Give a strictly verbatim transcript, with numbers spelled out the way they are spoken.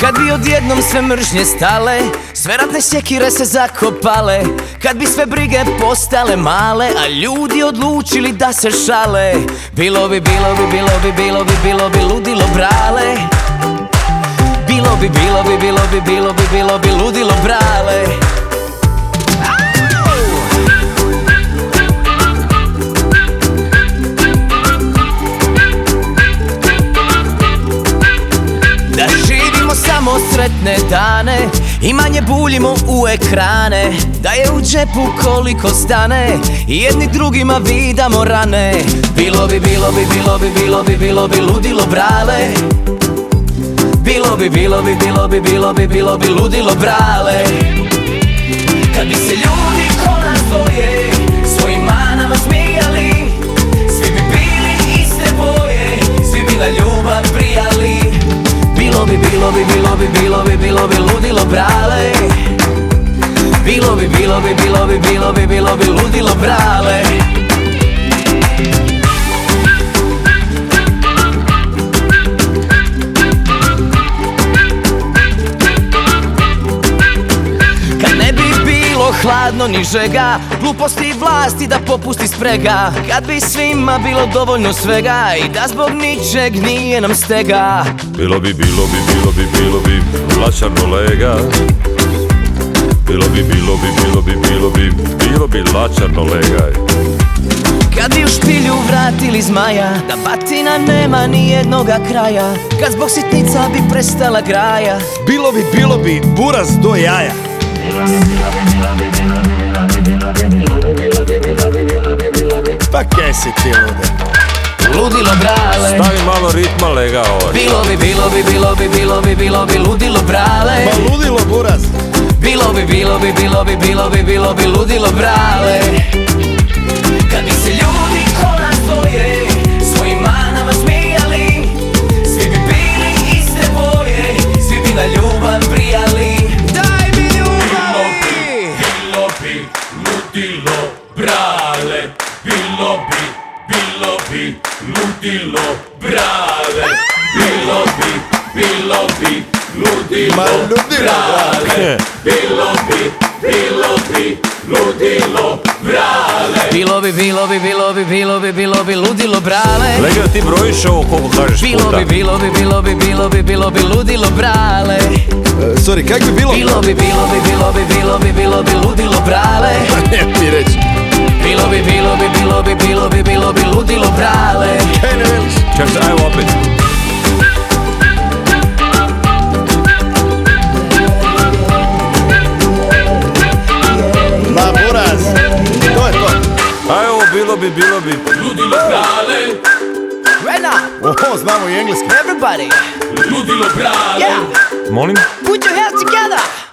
Kad bi odjednom sve mržnje stale, sve ratne sjekire se zakopale, kad bi sve brige postale male, a ljudi odlučili da se šale, bilo bi, bilo bi, bilo bi, bilo bi, bilo bi ludilo brale. Bilo bi, bilo bi, bilo bi, bilo bi, bilo bi ludilo brale. Da živimo samo sretne dane i manje buljimo u ekrane, da je u džepu koliko stane i jedni drugima vidamo rane. Bilo bi, bilo bi, bilo bi, bilo bi, bilo bi ludilo brale. Bilo bi, bilo bi, bilo bi, bilo bi, bilo bi ludilo brale. Kad bi se ljudi ko nas dvoje svojim manama smijali, svi bi bili iste boje, svi bi na ljubav prijali. Bilo bi, bilo bi, bilo bi, bilo bi, bilo bi ludilo brale. Bilo bi, bilo bi, bilo bi, bilo bi, bilo bi ludilo brale. Hladno ni žega, gluposti i vlasti da popusti sprega, kad bi svima bilo dovoljno svega i da zbog ničeg nije nam stega. Bilo bi, bilo bi, bilo bi, bilo bi lačarno lega. Bilo bi, bilo bi, bilo bi, bilo bi, bilo bi lačarno lega. Kad bi u špilju vratili zmaja, da batina nema ni jednoga kraja, kad zbog sitnica bi prestala graja. Bilo bi, bilo bi buraz do jaja. Pa kaj si ti lude? Ludilo brale. Stavi malo ritma lega ovaj. Bilo bi, bilo bi, bilo bi, bilo bi, bilo bi ludilo brale. Pa ludilo buraz. Bilo bi, bilo bi, bilo bi, bilo bi, bilo bi ludilo brale. Kad bi se ljudi ko nas dvoje svojim manama smijali, svi bi bili iste boje, svi bi na ljubav prijali. Daj mi ljubavi! Bilo bi ludilo brale. Bilo bi, bilo bi ludilo brale. Bilo bi, bilo bi ludilo brale. Bilo bi, bilo bi ludilo brale. Bilo bi, bilo bi, bilo bi, bilo bi, bilo bi ludilo brale. Lega, ti brojiš ovo koliko kažeš puta. Bilo bi, bilo bi, bilo bi, bilo bi, bilo bi ludilo brale. Sorry, kak bi bilo? Bilo bi, bilo bi, bilo bi, bilo bi, bilo bi ludilo brale. Ne mi reći. Bilo bi, bilo bi, bilo bi, bilo bi, bilo bi ludilo brale. Kaj ne veliš? Čak se, ajmo opet. Ma buraz, to je to. Ajmo, bilo bi, bilo bi. Ludilo brale. Rena, Oho, znamo i engleski. everybody, Ludilo brale. yeah, Molim? put your hands together.